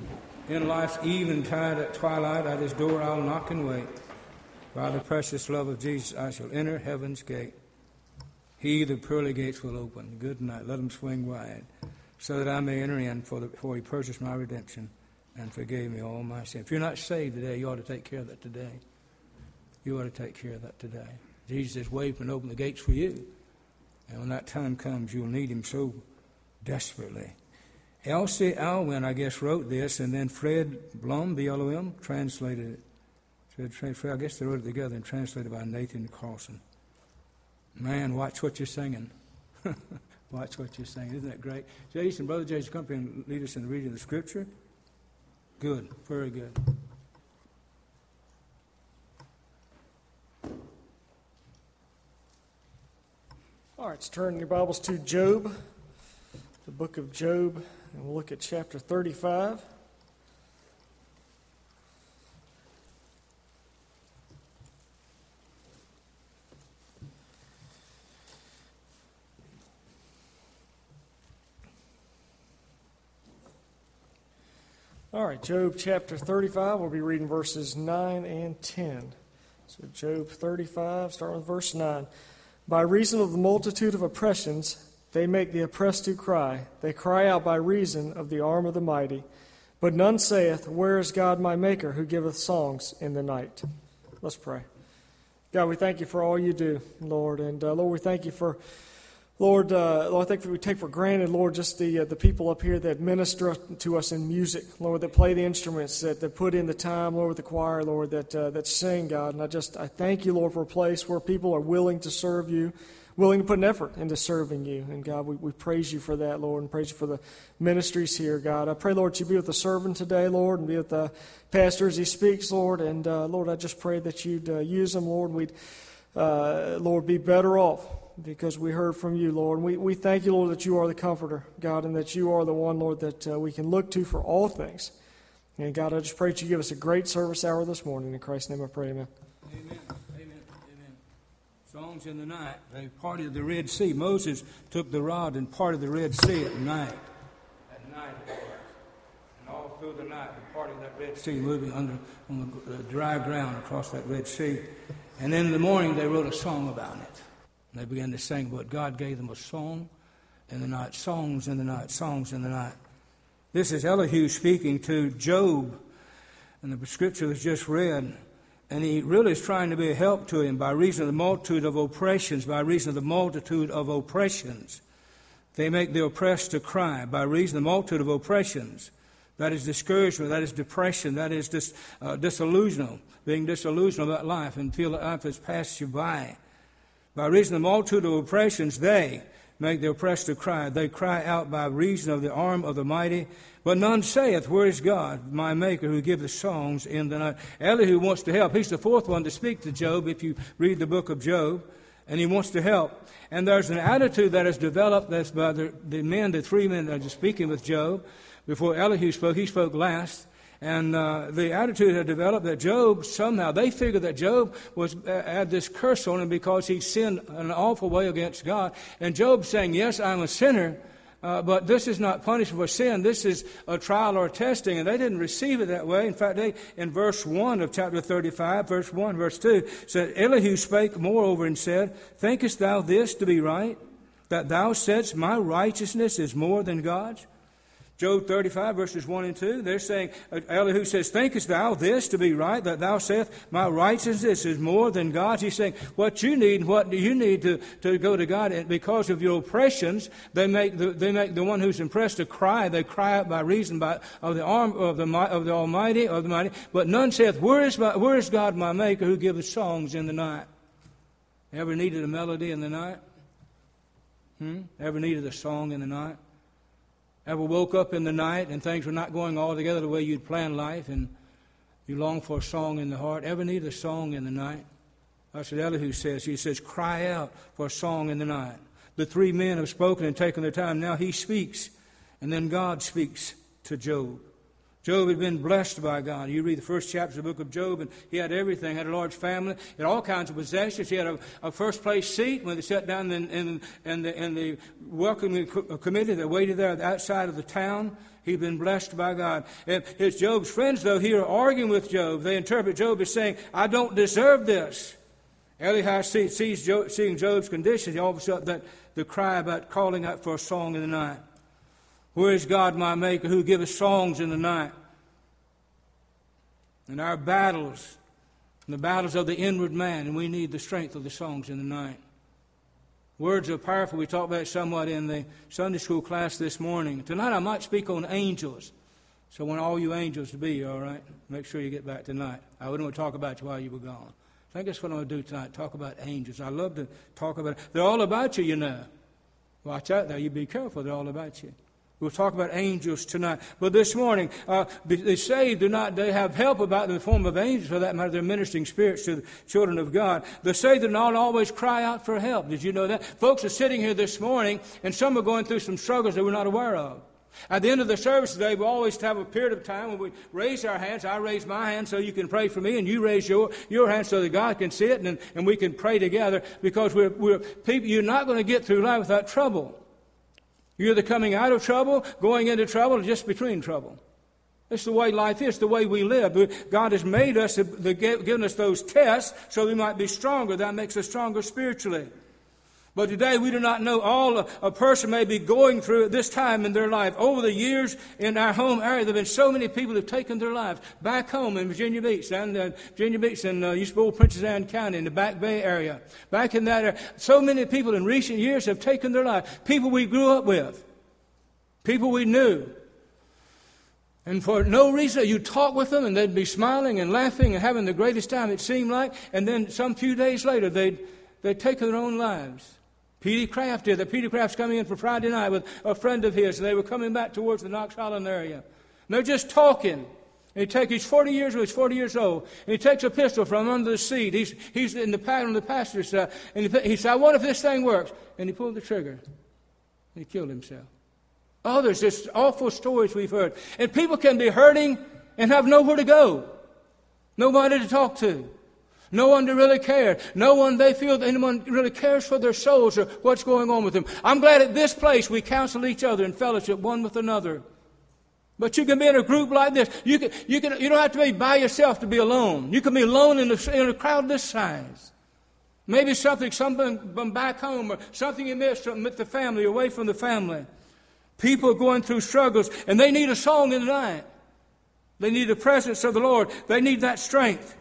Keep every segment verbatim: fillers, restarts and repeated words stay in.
In life's eventide at twilight, at his door I'll knock and wait. By the precious love of Jesus I shall enter heaven's gate. He the pearly gates will open. Good night, let them swing wide, so that I may enter in, for, the, for he purchased my redemption and forgave me all my sin. If you're not saved today, you ought to take care of that today. You ought to take care of that today. Jesus has waved and opened the gates for you. And when that time comes, you'll need him so desperately. Elsie Alwyn, I guess, wrote this, and then Fred Blum, B L O M, translated it. Fred, Fred, I guess they wrote it together and translated by Nathan Carlson. Man, watch what you're singing. Watch what you're singing. Isn't that great? Jason, Brother Jason, come up here and lead us in the reading of the Scripture. Good. Very good. All right, let's turn your Bibles to Job, the book of Job, and we'll look at chapter thirty-five. All right, Job chapter thirty-five, we'll be reading verses nine and ten. So Job thirty-five, starting with verse nine. By reason of the multitude of oppressions, they make the oppressed to cry. They cry out by reason of the arm of the mighty. But none saith, Where is God my Maker, who giveth songs in the night? Let's pray. God, we thank you for all you do, Lord. And uh, Lord, we thank you for, Lord, uh, Lord, I think that we take for granted, Lord, just the uh, the people up here that minister to us in music, Lord, that play the instruments, that, that put in the time, Lord, with the choir, Lord, that uh, that sing, God. And I just, I thank you, Lord, for a place where people are willing to serve you, willing to put an effort into serving you. And God, we, we praise you for that, Lord, and praise you for the ministries here, God. I pray, Lord, you be with the servant today, Lord, and be with the pastor as he speaks, Lord. And uh, Lord, I just pray that you'd uh, use him, Lord, and we'd, uh, Lord, be better off because we heard from you, Lord. And we, we thank you, Lord, that you are the comforter, God, and that you are the one, Lord, that uh, we can look to for all things. And God, I just pray that you give us a great service hour this morning. In Christ's name I pray, amen. Amen. Amen. Amen. Songs in the night. They parted the Red Sea. Moses took the rod and parted the Red Sea at night. At night it was. And all through the night, they parted that Red Sea, moving under on the dry ground across that Red Sea. And then in the morning, they wrote a song about it. And they began to sing, but God gave them a song in the night, songs in the night, songs in the night. This is Elihu speaking to Job, and the scripture was just read. And he really is trying to be a help to him by reason of the multitude of oppressions, by reason of the multitude of oppressions. They make the oppressed to cry by reason of the multitude of oppressions. That is discouragement, that is depression, that is dis, uh, disillusional, being disillusional about life and feel that life has passed you by. By reason of the multitude of oppressions, they make the oppressed to cry. They cry out by reason of the arm of the mighty. But none saith, Where is God, my Maker, who giveth songs in the night? Elihu wants to help. He's the fourth one to speak to Job, if you read the book of Job. And he wants to help. And there's an attitude that is developed that's by the, the men, the three men that are speaking with Job. Before Elihu spoke, he spoke last. And uh, the attitude had developed that Job, somehow, they figured that Job was uh, had this curse on him because he sinned an awful way against God. And Job saying, yes, I'm a sinner, uh, but this is not punishment for sin. This is a trial or a testing. And they didn't receive it that way. In fact, they, in verse one of chapter thirty-five, verse one, verse two, said, Elihu spake moreover and said, Thinkest thou this to be right, that thou saidst, My righteousness is more than God's? Job thirty-five, verses one and two, they're saying, Elihu says, Thinkest thou this to be right, that thou sayest, My righteousness is more than God's? He's saying, what you need, what do you need to, to go to God? And because of your oppressions, they make the, they make the one who's impressed to cry. They cry out by reason by, of the arm of the, of the Almighty, of the mighty. But none saith, Where is, my, where is God my Maker, who giveth songs in the night? Ever needed a melody in the night? Hmm? Ever needed a song in the night? Ever woke up in the night and things were not going all together the way you'd planned life and you long for a song in the heart? Ever need a song in the night? That's what Elihu says. He says, cry out for a song in the night. The three men have spoken and taken their time. Now he speaks, and then God speaks to Job. Job had been blessed by God. You read the first chapter of the book of Job, and he had everything. He had a large family. He had all kinds of possessions. He had a, a first-place seat when they sat down in, in, in, the, in the welcoming committee that waited there outside of the town. He'd been blessed by God. And his Job's friends, though, here are arguing with Job. They interpret Job as saying, I don't deserve this. Elihu sees, sees Job, seeing Job's condition. He all of a sudden that the cry about calling out for a song in the night. Where is God my Maker, who giveth songs in the night? And our battles, the battles of the inward man, and we need the strength of the songs in the night. Words are powerful. We talked about it somewhat in the Sunday school class this morning. Tonight I might speak on angels. So I want all you angels to be, all right? Make sure you get back tonight. I wouldn't want to talk about you while you were gone. I think that's what I'm going to do tonight, talk about angels. I love to talk about it. They're all about you, you know. Watch out there. You be careful. They're all about you. We'll talk about angels tonight. But this morning, uh, the saved do not, they have help about in the form of angels, for that matter. They're ministering spirits to the children of God. The saved do not always cry out for help. Did you know that? Folks are sitting here this morning, and some are going through some struggles that we're not aware of. At the end of the service today, we always have a period of time when we raise our hands. I raise my hand so you can pray for me, and you raise your, your hand so that God can see it, and, and we can pray together, because we're, we're people. You're not going to get through life without trouble. You're either coming out of trouble, going into trouble, or just between trouble. It's the way life is, the way we live. God has made us, given us those tests so we might be stronger. That makes us stronger spiritually. But today we do not know all a, a person may be going through at this time in their life. Over the years in our home area, there have been so many people who have taken their lives. Back home in Virginia Beach, and uh, Virginia Beach and uh, used to be old Princess Anne County in the Back Bay area. Back in that area, so many people in recent years have taken their life. People we grew up with. People we knew. And for no reason, you talk with them and they'd be smiling and laughing and having the greatest time, it seemed like. And then some few days later, they'd, they'd taken their own lives. Petey Craft did. The Petey Craft's coming in for Friday night with a friend of his, and they were coming back towards the Knox Island area. And they're just talking. And he takes, he's forty years old, he's forty years old, and he takes a pistol from under the seat. He's, he's in the on the passenger's side, and he, he said, I wonder if this thing works. And he pulled the trigger, and he killed himself. Others, just awful stories we've heard. And people can be hurting and have nowhere to go. Nobody to talk to. No one to really care. No one they feel that anyone really cares for their souls or what's going on with them. I'm glad at this place we counsel each other in fellowship one with another. But you can be in a group like this. You can, you can, you don't have to be by yourself to be alone. You can be alone in a, in a crowd this size. Maybe something, something from back home, or something you missed with the family, away from the family. People are going through struggles, and they need a song in the night. They need the presence of the Lord. They need that strength.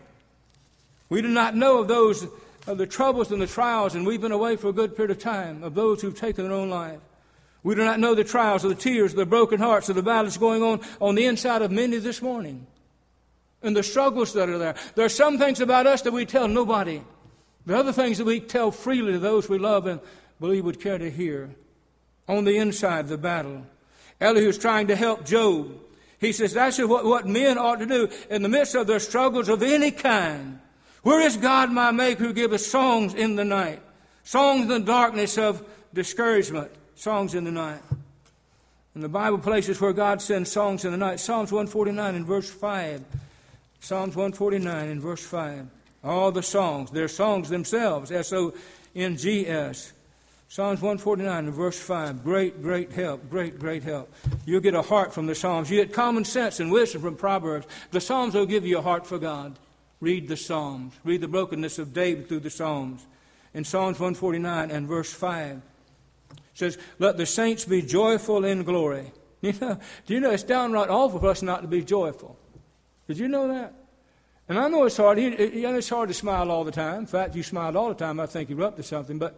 We do not know of those, of the troubles and the trials, and we've been away for a good period of time, of those who've taken their own life. We do not know the trials, of the tears, of the broken hearts, of the battles going on on the inside of many this morning, and the struggles that are there. There are some things about us that we tell nobody. There are other things that we tell freely to those we love and believe would care to hear. On the inside of the battle, Elihu's trying to help Job. He says that's what, what men ought to do in the midst of their struggles of any kind. Where is God my Maker, who giveth songs in the night? Songs in the darkness of discouragement. Songs in the night. And the Bible places where God sends songs in the night. Psalms one forty-nine in verse five. Psalms one forty-nine in verse five. All the songs. They're songs themselves. S O N G S. Psalms one forty-nine in verse five. Great, great help. Great, great help. You'll get a heart from the Psalms. You get common sense and wisdom from Proverbs. The Psalms will give you a heart for God. Read the Psalms. Read the brokenness of David through the Psalms. In Psalms one forty-nine and verse five, it says, let the saints be joyful in glory. You know, do you know it's downright awful for us not to be joyful? Did you know that? And I know it's hard. It's hard to smile all the time. In fact, you smiled all the time. I think you're up to something. But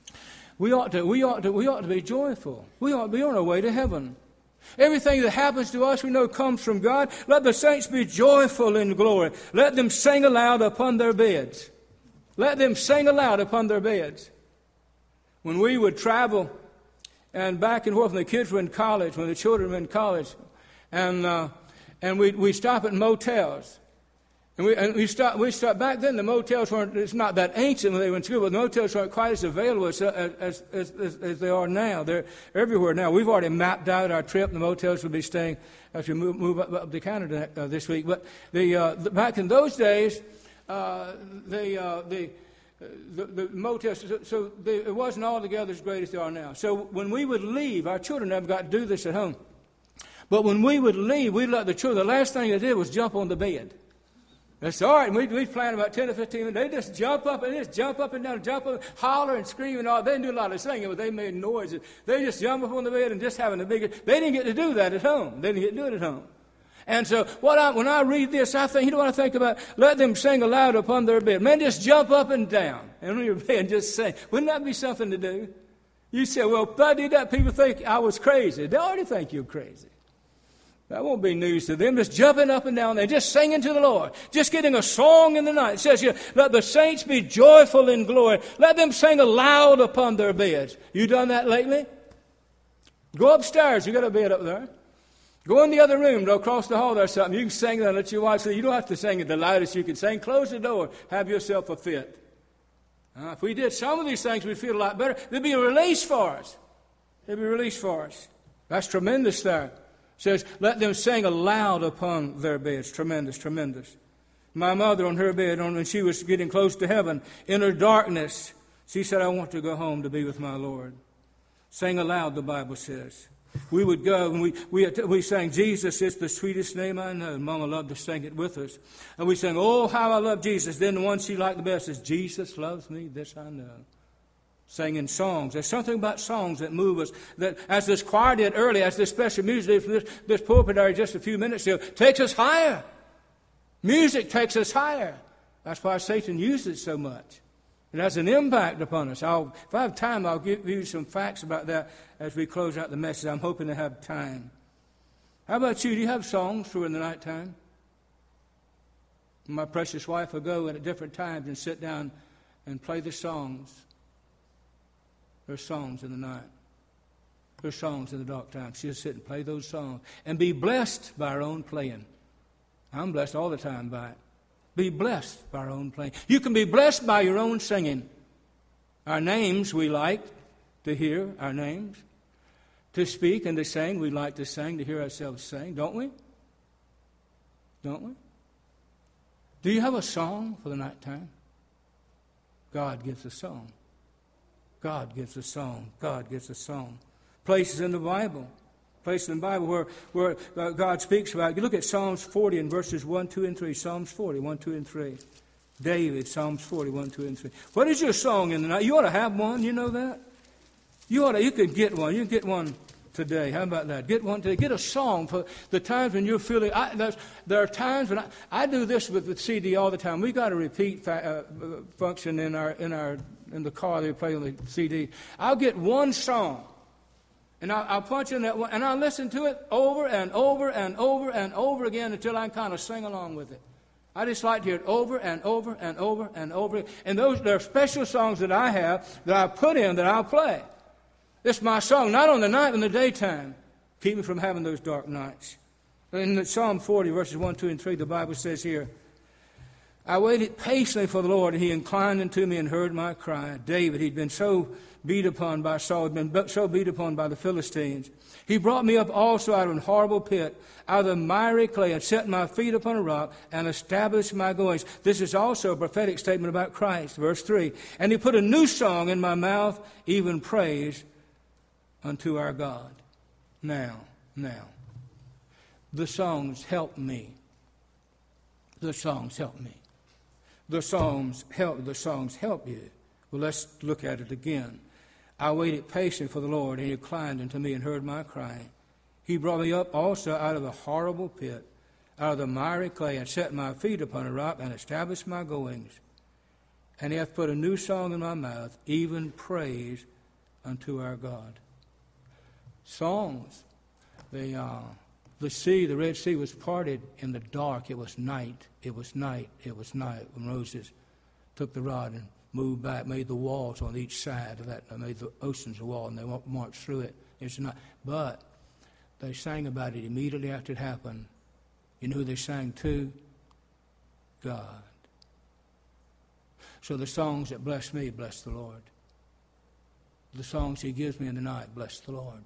we ought to, we ought to, we ought to be joyful. We ought to be on our way to heaven. Everything that happens to us we know comes from God. Let the saints be joyful in glory. Let them sing aloud upon their beds. Let them sing aloud upon their beds. When we would travel, and back and forth when the kids were in college, when the children were in college, and uh, and we we stop at motels. And we, and we start, we start, back then the motels weren't, it's not that ancient when they were in school, but the motels weren't quite as available as, as, as, as, as they are now. They're everywhere now. We've already mapped out our trip. The motels will be staying as we move, move up, up to Canada uh, this week. But the, uh, the back in those days, uh, the, uh, the, the, the motels, so, so they, it wasn't altogether as great as they are now. So when we would leave, our children never got to do this at home. But when we would leave, we'd let the children, the last thing they did was jump on the bed. That's all right. And we'd, we'd plan about ten or fifteen minutes. They just jump up and just jump up and down, jump up, holler and scream and all. They didn't do a lot of singing, but they made noises. They just jump up on the bed and just having a big... They didn't get to do that at home. They didn't get to do it at home. And so what I, when I read this, I think, you know what I think about? Let them sing aloud upon their bed. Man, just jump up and down and on your bed and just sing. Wouldn't that be something to do? You say, well, if I did that, people think I was crazy. They already think you're crazy. That won't be news to them. Just jumping up and down there, just singing to the Lord, just getting a song in the night. It says here, let the saints be joyful in glory. Let them sing aloud upon their beds. You done that lately? Go upstairs. You got a bed up there. Go in the other room, go across the hall there or something. You can sing that and let your wife say, you don't have to sing it the loudest you can sing. Close the door. Have yourself a fit. Uh, if we did some of these things, we'd feel a lot better. There'd be a release for us. There'd be a release for us. That's tremendous there. Says, let them sing aloud upon their beds. Tremendous, tremendous. My mother on her bed, when she was getting close to heaven, in her darkness, she said, I want to go home to be with my Lord. Sing aloud, the Bible says. We would go and we, we, we sang, Jesus is the sweetest name I know. Mama loved to sing it with us. And we sang, oh, how I love Jesus. Then the one she liked the best is, Jesus loves me, this I know. Singing songs. There's something about songs that move us. That, as this choir did earlier, as this special music did from this, this pulpit area just a few minutes ago, takes us higher. Music takes us higher. That's why Satan uses it so much. It has an impact upon us. I'll, if I have time, I'll give you some facts about that as we close out the message. I'm hoping to have time. How about you? Do you have songs for in the nighttime? My precious wife will go at different times and sit down and play the songs. There's songs in the night. There's songs in the dark times. She'll sit and play those songs and be blessed by her own playing. I'm blessed all the time by it. Be blessed by our own playing. You can be blessed by your own singing. Our names we like to hear, our names. To speak and to sing, we like to sing, to hear ourselves sing, don't we? Don't we? Do you have a song for the nighttime? God gives a song. God gives a song. God gives a song. Places in the Bible. Places in the Bible where, where uh, God speaks about. You look at Psalms forty and verses one, two, and three. Psalms forty, one, two, and three. David, Psalms forty, one, two, and three. What is your song in the night? You ought to have one. You know that? You ought to. You could get one. You can get one today. How about that? Get one today. Get a song for the times when you're feeling. I, there are times when I, I do this with the C D all the time. We got a repeat fa- uh, function in our in our in the car. They play on the C D. I'll get one song, and I'll, I'll punch in that one, and I'll listen to it over and over and over and over again until I kind of sing along with it. I just like to hear it over and over and over and over. And those there are special songs that I have that I put in that I'll play. It's my song, not on the night, but in the daytime. Keep me from having those dark nights. In Psalm forty, verses one, two, and three, the Bible says here, I waited patiently for the Lord, and he inclined unto me and heard my cry. David, he'd been so beat upon by Saul, had been so beat upon by the Philistines. He brought me up also out of an horrible pit, out of the miry clay, and set my feet upon a rock, and established my goings. This is also a prophetic statement about Christ. Verse three, and he put a new song in my mouth, even praise unto our God. Now, now, the songs help me. The songs help me. The songs help. The songs help you. Well, let's look at it again. I waited patiently for the Lord, and he inclined unto me and heard my cry. He brought me up also out of a horrible pit, out of the miry clay, and set my feet upon a rock, and established my goings. And he hath put a new song in my mouth, even praise unto our God. Songs. The uh, the sea, the Red Sea, was parted in the dark. It was night. It was night. It was night when Moses took the rod and moved back, made the walls on each side of that, made the oceans a wall, and they marched through it. It's not. But they sang about it immediately after it happened. You know who they sang to? God. So the songs that bless me, bless the Lord. The songs he gives me in the night, bless the Lord.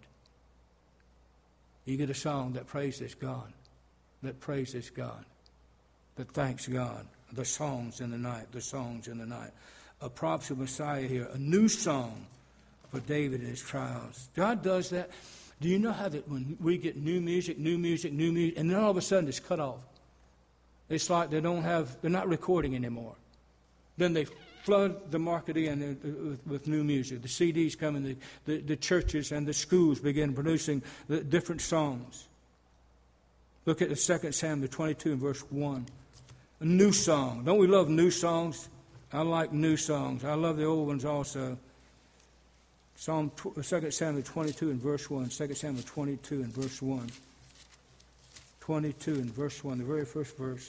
You get a song that praises God, that praises God, that thanks God. The songs in the night, the songs in the night. A prophecy of Messiah here, a new song for David in his trials. God does that. Do you know how that when we get new music, new music, new music, and then all of a sudden it's cut off? It's like they don't have, they're not recording anymore. Then they flood the market in with, with new music. The C Ds come in, the, the, the churches and the schools begin producing the different songs. Look at the Second Samuel twenty-two and verse one. A new song. Don't we love new songs? I like new songs. I love the old ones also. Psalm Second Samuel twenty-two and verse one. Second Samuel twenty-two and verse one. twenty-two and verse one, the very first verse.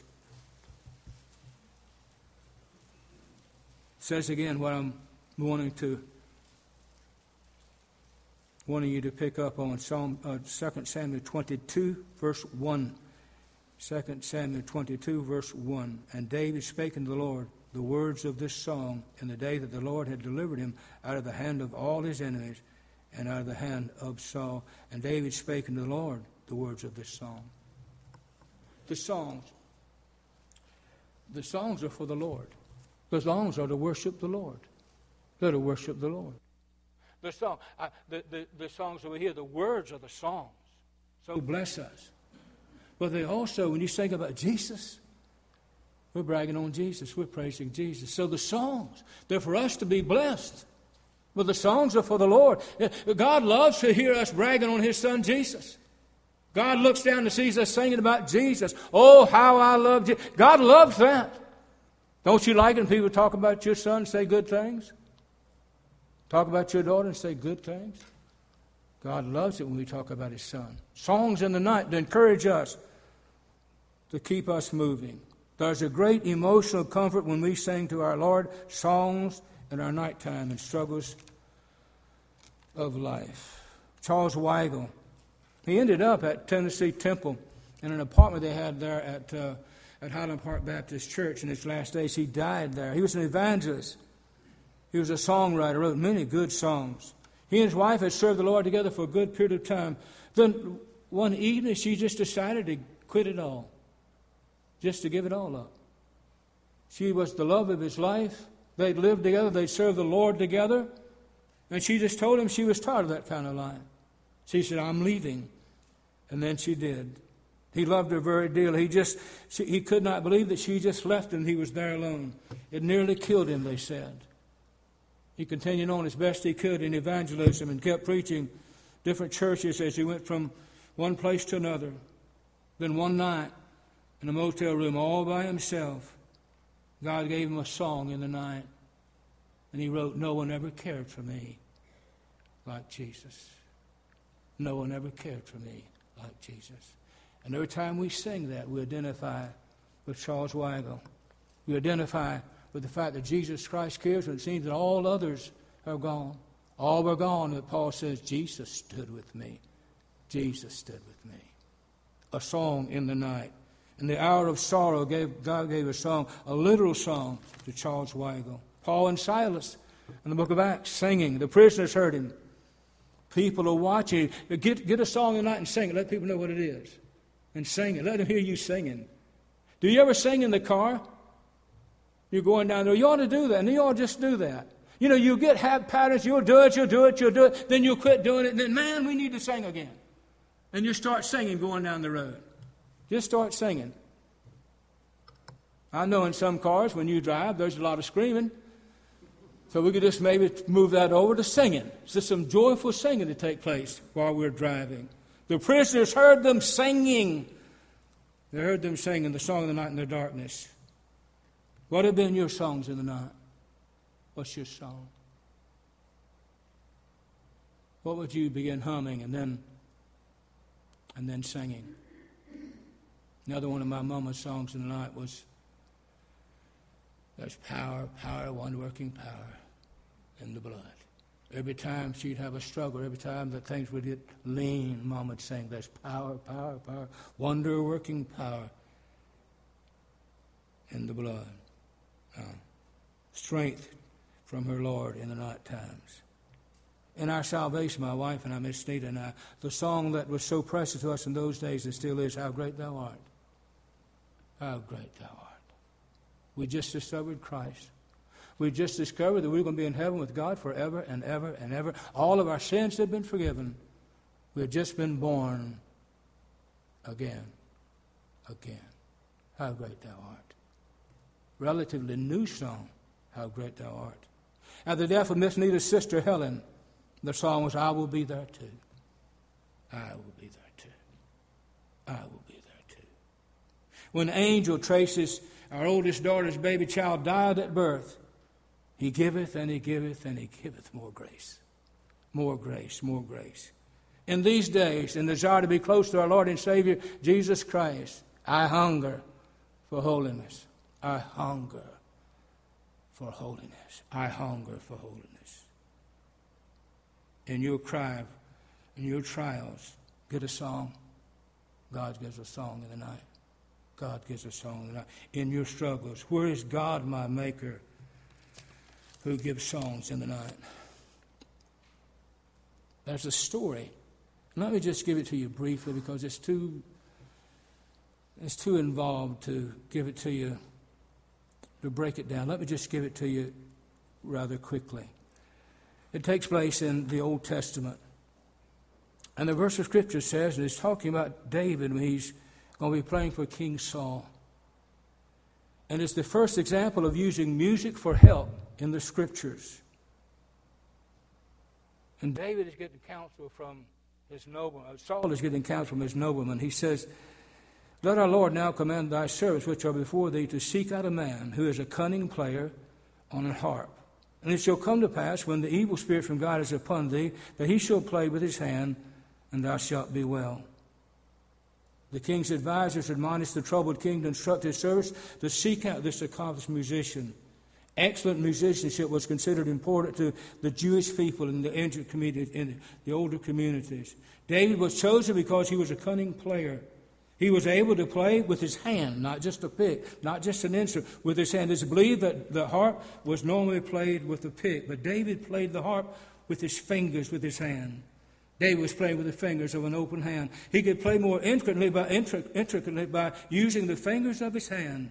It says again what I'm wanting to wanting you to pick up on. Psalm uh, Second Samuel twenty-two, verse one. Second Samuel twenty-two, verse one. And David spake unto the Lord the words of this song in the day that the Lord had delivered him out of the hand of all his enemies and out of the hand of Saul. And David spake unto the Lord the words of this song. The songs. The songs are for the Lord. The songs are to worship the Lord. They're to worship the Lord. The song, uh, the, the, the songs over here, the words are the songs. So bless us. But they also, when you think about Jesus, we're bragging on Jesus. We're praising Jesus. So the songs, they're for us to be blessed. But the songs are for the Lord. God loves to hear us bragging on His Son Jesus. God looks down and sees us singing about Jesus. Oh, how I love Jesus. God loves that. Don't you like it when people talk about your son and say good things? Talk about your daughter and say good things? God loves it when we talk about His Son. Songs in the night to encourage us, to keep us moving. There's a great emotional comfort when we sing to our Lord songs in our nighttime and struggles of life. Charles Weigel, he ended up at Tennessee Temple in an apartment they had there at uh, at Highland Park Baptist Church in his last days. He died there. He was an evangelist. He was a songwriter, wrote many good songs. He and his wife had served the Lord together for a good period of time. Then one evening she just decided to quit it all, just to give it all up. She was the love of his life. They'd lived together. They'd served the Lord together. And she just told him she was tired of that kind of life. She said, I'm leaving. And then she did. He loved her very dearly. He just, she, he could not believe that she just left him. He was there alone. It nearly killed him, they said. He continued on as best he could in evangelism and kept preaching different churches as he went from one place to another. Then one night in a motel room all by himself, God gave him a song in the night. And he wrote, no one ever cared for me like Jesus. No one ever cared for me like Jesus. And every time we sing that, we identify with Charles Weigel. We identify with the fact that Jesus Christ cares when it seems that all others are gone. All were gone, but Paul says, Jesus stood with me. Jesus stood with me. A song in the night. In the hour of sorrow, gave, God gave a song, a literal song to Charles Weigel. Paul and Silas in the book of Acts singing. The prisoners heard him. People are watching. Get, get a song tonight and sing it. Let people know what it is. And sing it. Let them hear you singing. Do you ever sing in the car? You're going down there. You ought to do that. And you ought to just do that. You know, you get habit patterns. You'll do it, you'll do it, you'll do it. Then you'll quit doing it. And then, man, we need to sing again. And you start singing going down the road. Just start singing. I know in some cars, when you drive, there's a lot of screaming. So we could just maybe move that over to singing. It's just some joyful singing to take place while we're driving. The prisoners heard them singing. They heard them singing the song of the night in the darkness. What have been your songs in the night? What's your song? What would you begin humming and then and then singing? Another one of my mama's songs in the night was, there's power, power, wonder-working power in the blood. Every time she'd have a struggle, every time that things would get lean, Mama would sing, there's power, power, power, wonder-working power in the blood. Uh, strength from her Lord in the night times. In our salvation, my wife and I, Miss Nita and I, the song that was so precious to us in those days, and still is, How Great Thou Art. How great Thou art. We just discovered Christ. We just discovered that we we're going to be in heaven with God forever and ever and ever. All of our sins have been forgiven. We have just been born again, again. How great thou art. Relatively new song, how great thou art. At the death of Miss Nita's sister Helen, the song was, I will be there too. I will be there too. I will be there too. When Angel traces our oldest daughter's baby child died at birth, he giveth and he giveth and he giveth more grace. More grace, more grace. In these days, in the desire to be close to our Lord and Savior, Jesus Christ, I hunger for holiness. I hunger for holiness. I hunger for holiness. In your cry, in your trials, get a song. God gives a song in the night. God gives a song in the night. In your struggles, where is God, my Maker, who gives songs in the night? There's a story. Let me just give it to you briefly because it's too it's too involved to give it to you, to break it down. Let me just give it to you rather quickly. It takes place in the Old Testament. And the verse of Scripture says, and it's talking about David when he's going to be playing for King Saul. And it's the first example of using music for help in the Scriptures. And David is getting counsel from his nobleman. Saul is getting counsel from his nobleman. He says, let our Lord now command thy servants which are before thee to seek out a man who is a cunning player on a harp. And it shall come to pass, when the evil spirit from God is upon thee, that he shall play with his hand, and thou shalt be well. The king's advisors admonished the troubled king to instruct his servants to seek out this accomplished musician. Excellent musicianship was considered important to the Jewish people in the ancient community, in the older communities. David was chosen because he was a cunning player. He was able to play with his hand, not just a pick, not just an instrument, with his hand. It's believed that the harp was normally played with a pick, but David played the harp with his fingers, with his hand. David was playing with the fingers of an open hand. He could play more intricately by, intricately by using the fingers of his hand.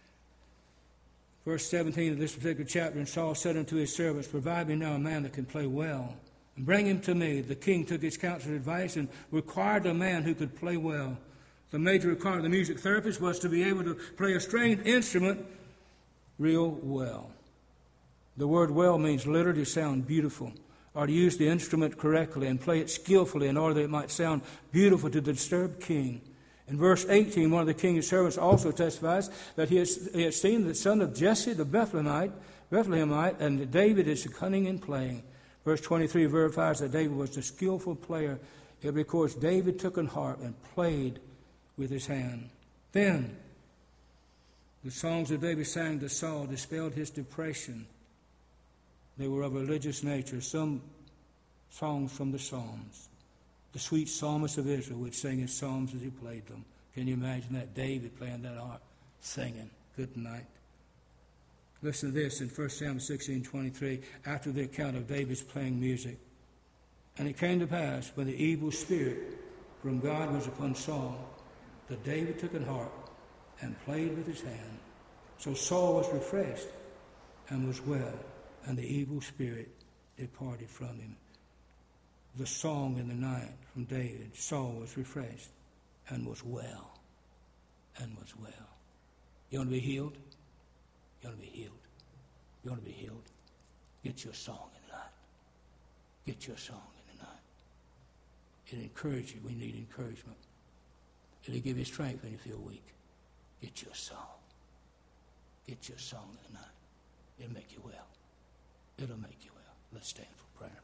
Verse seventeen of this particular chapter, and Saul said unto his servants, provide me now a man that can play well, and bring him to me. The king took his counsel and advice and required a man who could play well. The major requirement of the music therapist was to be able to play a stringed instrument real well. The word well means literally to sound beautiful, or to use the instrument correctly and play it skillfully in order that it might sound beautiful to the disturbed king. In verse eighteen, one of the king's servants also testifies that he has, he has seen the son of Jesse the Bethlehemite, Bethlehemite, and that David is cunning in playing. Verse twenty-three verifies that David was a skillful player. It records David took an harp and played with his hand. Then, the songs that David sang to Saul dispelled his depression. They were of religious nature. Some songs from the Psalms. The sweet psalmist of Israel would sing his psalms as he played them. Can you imagine that? David playing that harp, singing good night. Listen to this in First Samuel sixteen twenty-three, after the account of David's playing music. And it came to pass, when the evil spirit from God was upon Saul, that David took an harp and played with his hand. So Saul was refreshed and was well, and the evil spirit departed from him. The song in the night from David, Saul was refreshed and was well, and was well. You want to be healed? You want to be healed? You want to be healed? Get your song in the night. Get your song in the night. It'll encourage you. We need encouragement. It'll give you strength when you feel weak. Get your song. Get your song in the night. It'll make you well. It'll make you well. Let's stand for prayer.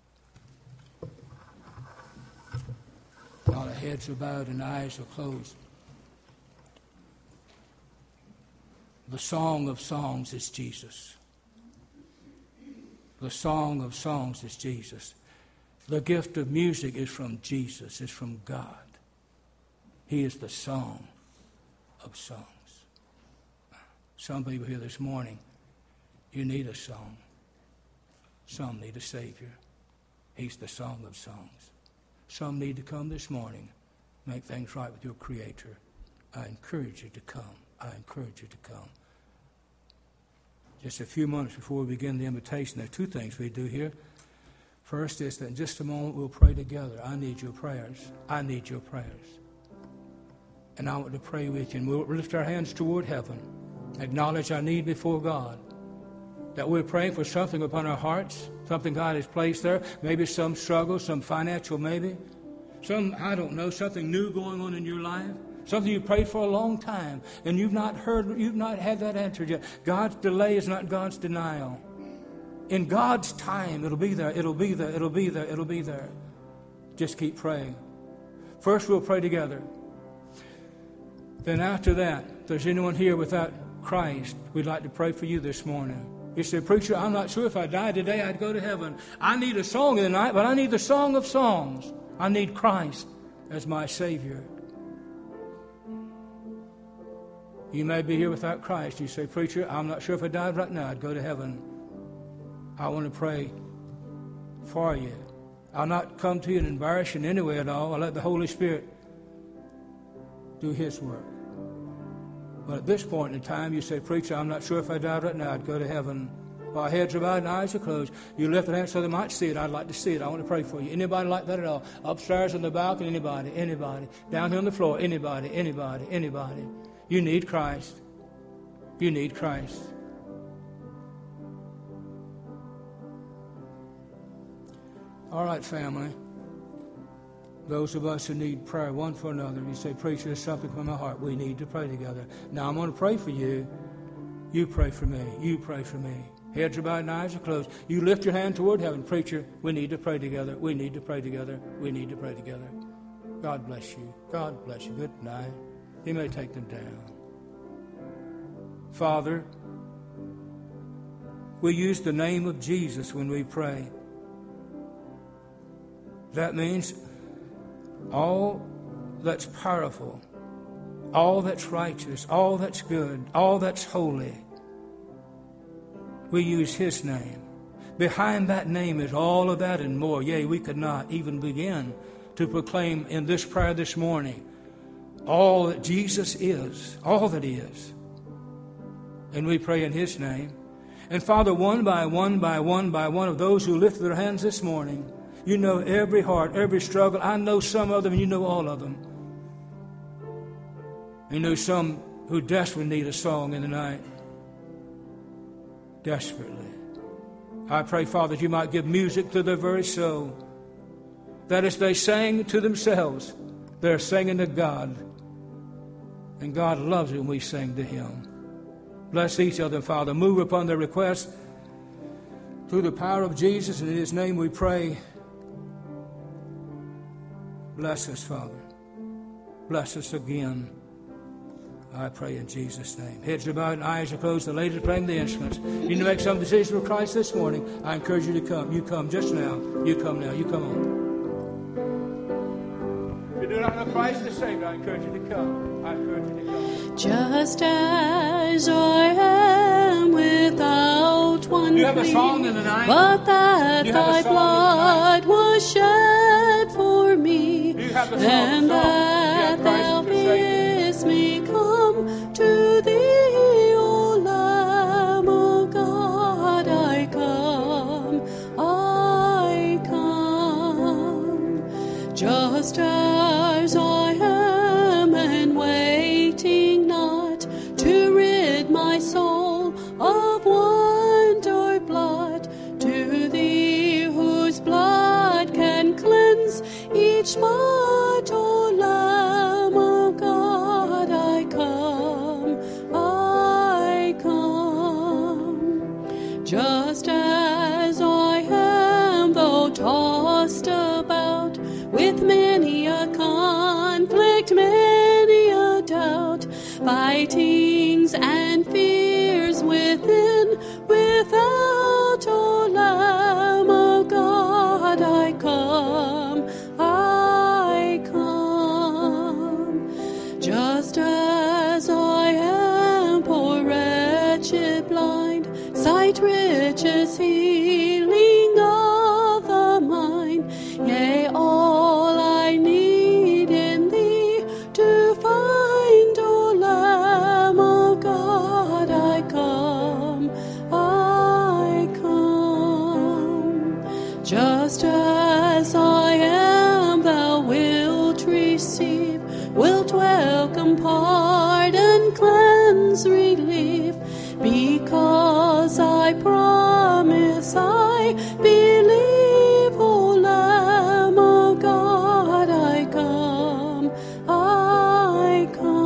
While our heads are bowed and eyes are closed, the song of songs is Jesus. The song of songs is Jesus. The gift of music is from Jesus. It's from God. He is the song of songs. Some people here this morning, you need a song. Some need a Savior. He's the song of songs. Some need to come this morning, make things right with your Creator. I encourage you to come. I encourage you to come. Just a few moments before we begin the invitation, there are two things we do here. First is that in just a moment we'll pray together. I need your prayers. I need your prayers. And I want to pray with you. And we'll lift our hands toward heaven. Acknowledge our need before God. That we're praying for something upon our hearts. Something God has placed there. Maybe some struggle, some financial maybe. Some, I don't know, something new going on in your life. Something you prayed for a long time. And you've not heard, you've not had that answered yet. God's delay is not God's denial. In God's time, it'll be there, it'll be there, it'll be there, it'll be there. Just keep praying. First, we'll pray together. Then after that, if there's anyone here without Christ, we'd like to pray for you this morning. You say, preacher, I'm not sure if I died today, I'd go to heaven. I need a song in the night, but I need the song of songs. I need Christ as my Savior. You may be here without Christ. You say, preacher, I'm not sure if I died right now, I'd go to heaven. I want to pray for you. I'll not come to you and embarrass you in any way at all. I'll let the Holy Spirit do His work. But at this point in time, you say, preacher, I'm not sure if I died right now, I'd go to heaven. While heads are bowed and eyes are closed, you lift your hand so they might see it. I'd like to see it. I want to pray for you. Anybody like that at all? Upstairs on the balcony, anybody, anybody. Down here on the floor, anybody, anybody, anybody. You need Christ. You need Christ. All right, family. Those of us who need prayer one for another, you say, preacher, there's something from my heart. We need to pray together. Now, I'm going to pray for you. You pray for me. You pray for me. Heads are bowed and eyes are closed. You lift your hand toward heaven. Preacher, we need to pray together. We need to pray together. We need to pray together. God bless you. God bless you. Good night. You may take them down. Father, we use the name of Jesus when we pray. That means all that's powerful, all that's righteous, all that's good, all that's holy. We use His name. Behind that name is all of that and more. Yea, we could not even begin to proclaim in this prayer this morning all that Jesus is, all that He is. And we pray in His name. And Father, one by one by one by one of those who lifted their hands this morning, you know every heart, every struggle. I know some of them, and you know all of them. You know some who desperately need a song in the night. Desperately. I pray, Father, that you might give music to their very soul. That as they sang to themselves, they're singing to God. And God loves it when we sing to Him. Bless each of them, Father. Move upon their requests through the power of Jesus. And in His name we pray. Bless us, Father. Bless us again. I pray in Jesus' name. Heads are bowed and eyes are closed. The ladies are playing the instruments. You need to make some decision for Christ this morning. I encourage you to come. You come just now. You come now. You come on. If you do not know Christ as Savior, I encourage you to come. I encourage you to come. Just as I am without one you have a plea, song in the night? but that Thy blood was shed for me, and that Thou bidst me come to Thee, O Lamb of God. I come, I come, just as I am, and waiting not to rid my soul of want or blood, to Thee whose blood can cleanse each spot, O Lamb of God. I come, I come, just as I am, though tossed about with many a conflict, many a doubt, fightings and fears within, without, O Lamb of God. I come, I come, just as I am, poor wretched blind, sight riches healing of the mind, yea, all I need in Thee to find, O Lamb of God. I come, I come, just sin's relief, because I promise I believe, O Lamb of God, I come, I come.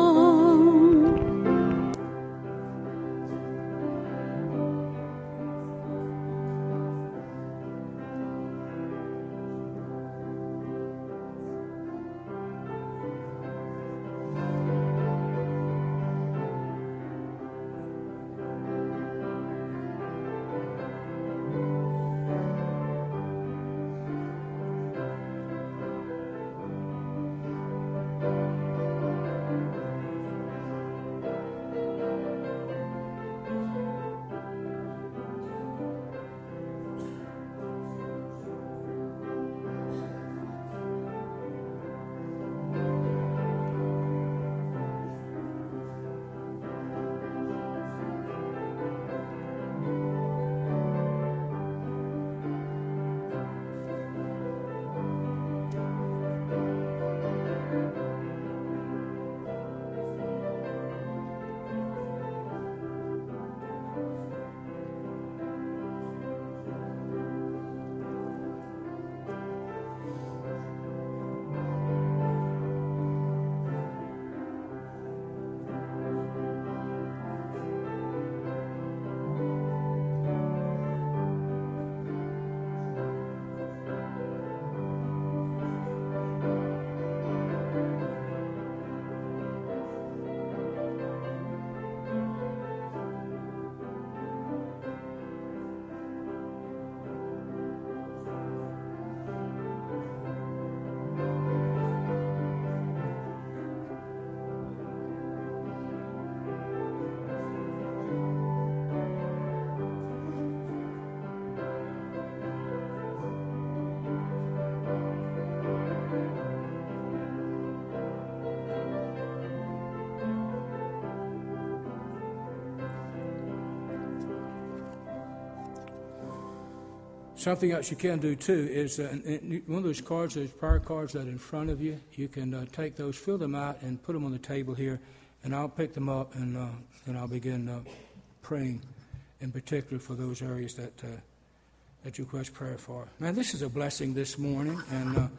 Something else you can do, too, is uh, one of those cards, those prayer cards that are in front of you, you can uh, take those, fill them out, and put them on the table here, and I'll pick them up, and uh, then I'll begin uh, praying in particular for those areas that uh, that you request prayer for. Man, this is a blessing this morning, and uh,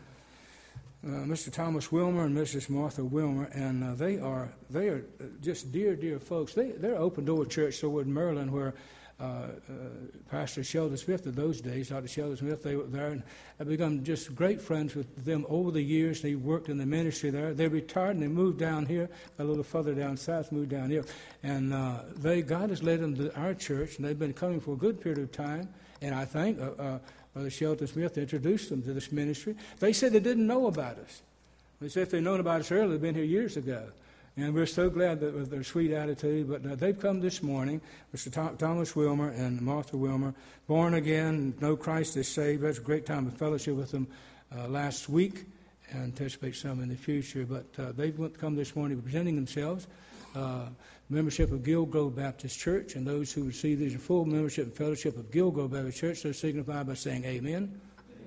uh, Mister Thomas Wilmer and Missus Martha Wilmer, and uh, they are they are just dear, dear folks. They, they're Open Door Church, so in Maryland, where Uh, uh, Pastor Sheldon Smith of those days, Doctor Sheldon Smith, they were there, and I've become just great friends with them over the years. They worked in the ministry there. They retired and they moved down here, a little further down south, moved down here. And uh, they, God has led them to our church, and they've been coming for a good period of time. And I think uh, uh, Brother Sheldon Smith introduced them to this ministry. They said they didn't know about us. They said if they'd known about us earlier, they'd been here years ago. And we're so glad that with their sweet attitude. But uh, they've come this morning, Mister Th- Thomas Wilmer and Martha Wilmer, born again, know Christ is saved. That's a great time of fellowship with them uh, last week, and anticipate some in the future. But uh, they've come this morning presenting themselves, uh, membership of Gilgrove Baptist Church, and those who receive these are full membership and fellowship of Gilgrove Baptist Church, so signify by saying amen. Amen.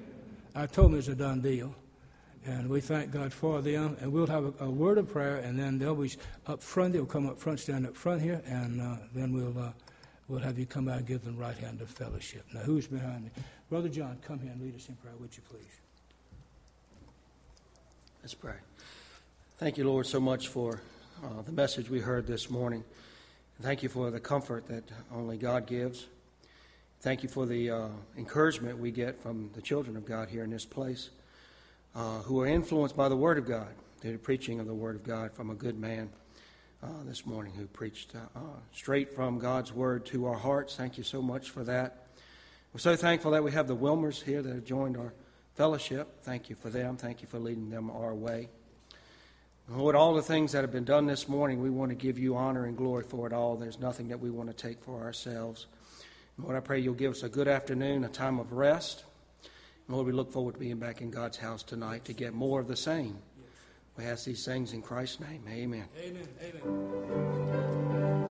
I told them it's a done deal. And we thank God for them. And we'll have a, a word of prayer, and then they'll be up front. They'll come up front, stand up front here, and uh, then we'll uh, we'll have you come out and give them right hand of fellowship. Now, who's behind me? Brother John, come here and lead us in prayer, would you please? Let's pray. Thank you, Lord, so much for uh, the message we heard this morning. Thank you for the comfort that only God gives. Thank you for the uh, encouragement we get from the children of God here in this place. Uh, who are influenced by the Word of God, the preaching of the Word of God from a good man uh, this morning who preached uh, uh, straight from God's Word to our hearts. Thank you so much for that. We're so thankful that we have the Wilmers here that have joined our fellowship. Thank you for them. Thank you for leading them our way. Lord, all the things that have been done this morning, we want to give you honor and glory for it all. There's nothing that we want to take for ourselves. Lord, I pray you'll give us a good afternoon, a time of rest. Lord, we look forward to being back in God's house tonight to get more of the same. We ask these things in Christ's name. Amen. Amen. Amen.